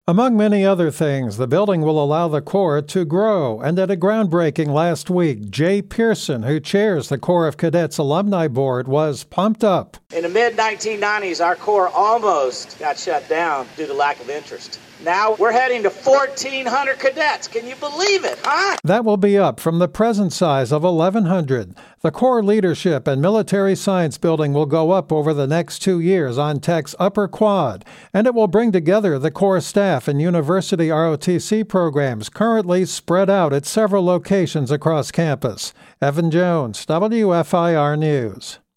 Among many other things, the building will allow the Corps to grow, and at a groundbreaking last week, Jay Pearson, who chairs the Corps of Cadets Alumni Board, was pumped up. In the mid-1990s, our Corps almost got shut down due to lack of interest. Now we're heading to 1,400 cadets. Can you believe it, huh? That will be up from the present size of 1,100. The Corps Leadership and Military Science Building will go up over the next 2 years on Tech's Upper Quad, and it will bring together the Corps staff and university ROTC programs currently spread out at several locations across campus. Evan Jones, WFIR News.